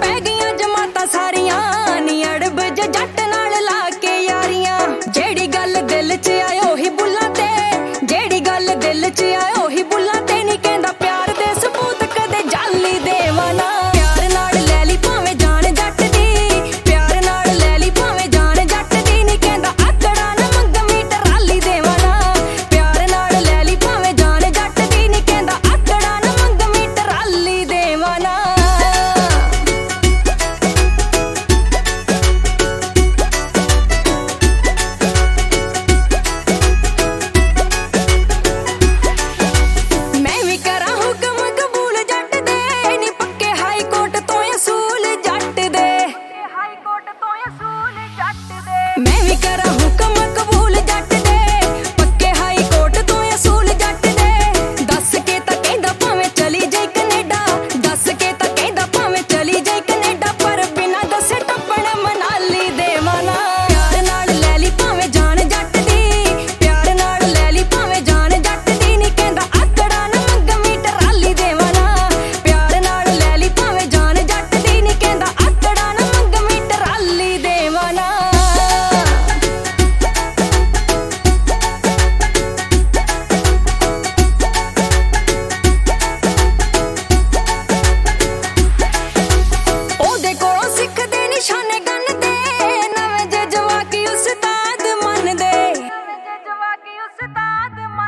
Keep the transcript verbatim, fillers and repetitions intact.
ਪੈ ਗਈਆਂ ਜਮਾਤਾਂ ਸਾਰੀਆਂ ਨੀ ਅੜਬ ਜੇ ਜੱਟ ਨਾਲ ਲਾ ਕੇ ਯਾਰੀਆਂ। ਜਿਹੜੀ ਗੱਲ ਦਿਲ 'ਚ ਆਏ ਉਹੀ ਬੁੱਲਾਂ ਤੇ, ਜਿਹੜੀ ਗੱਲ ਦਿਲ 'ਚ ਆਏ ਉਹੀ ਬੁੱਲਾਂ ਤੇ। ਨੀ ਕਹਿੰਦਾ ਪਿਆਰ ਦੇ ਸਬੂਤ ਕਦੇ ਜਾਲੀ ਦੇਵਾਂ ਨਾ। ਪਿਆਰ ਨਾਲ ਲੈ ਲਈ ਭਾਵੇਂ ਜਾਨ ਜੱਟ ਦੀ, ਪਿਆਰ ਨਾਲ ਲੈ ਲਈ ਭਾਵੇਂ ਜਾਨ ਜੱਟ ਦੀ। ਨੀ ਕਹਿੰਦਾ ਆਕੜਾ ਨਾ ਮੰਗਵੀਂ ਟਰਾਲੀ ਦੇਵਾਂ ਨਾ। ਪਿਆਰ ਨਾਲ ਲੈ ਲਈ ਭਾਵੇਂ ਜਾਨ ਜੱਟ ਦੀ। ਨੀ ਕਹਿੰਦਾ ਆਕੜਾ ਨਾ ਮੰਗਵੀਂ ਟਰਾਲੀ ਦੇਵਾਂ ਨਾ। ਮੈਂ ਵੀ ਕਰਾਂ ਹੁਕਮ ਕਬੂਲ ਜੱਟ ਦੇ, ਨੀ ਪੱਕੇ ਹਾਈ ਕੋਰਟ ਤੋਂ ਅਸੂਲ ਜੱਟ ਦੇ। ਮੈਂ ਵੀ ਕਰਾਂ ਹੁਕਮ ਕਬੂਲ ਜੱਟ ਦੇ, ਪੱਕੇ ਹਾਈ ਕੋਰਟ ਤੋਂ ਅਸੂਲ ਜੱਟ ਦੇ। ਦੱਸ ਕੇ ਤਾਂ ਕਹਿੰਦਾ ਭਾਵੇਂ ਚਲੀ ਜਾਈ ਕੈਨੇਡਾ, ਦੱਸ ਕੇ ਤਾਂ ਕਹਿੰਦਾ ਭਾਵੇਂ ਚਲੀ ਜਾਈ ਕੈਨੇਡਾ। ਪਰ ਬਿਨਾਂ ਦੱਸੇ ਟੱਪਣ ਮਨਾਲੀ ਦੇਵਾਂ ਨਾ। ਪਿਆਰ ਨਾਲ ਲੈ ਲਈ ਭਾਵੇਂ ਜਾਨ ਜੱਟ ਦੀ, ਪਿਆਰ ਨਾਲ ਲੈ ਲਈ ਭਾਵੇਂ ਜਾਨ ਜੱਟ ਦੀ। ਨੀ ਕਹਿੰਦਾ ਆਕੜਾ ਨਾ ਮੰਗਵੀਂ ਟਰਾਲੀ ਦੇਵਾਂ ਨਾ। ਪਿਆਰ ਨਾਲ ਲੈ ਲਈ ਭਾਵੇਂ ਜਾਨ ਜੱਟ ਦੀ। ਨੀ ਕਹਿੰਦਾ ਆਕੜਾ ਨਾ ਮੰਗਵੀਂ ਟਰਾਲੀ ਦੇਵਾਂ ਨਾ। ਉਹਦੇ ਕੋਲੋਂ ਸਿੱਖਦੇ ਨਿਸ਼ਾਨੇ ਗੰਨਦੇ, ਨਵੇਂ ਜੇ ਜਵਾਕੀ ਉਸਤਾਦ ਮੰਨਦੇ।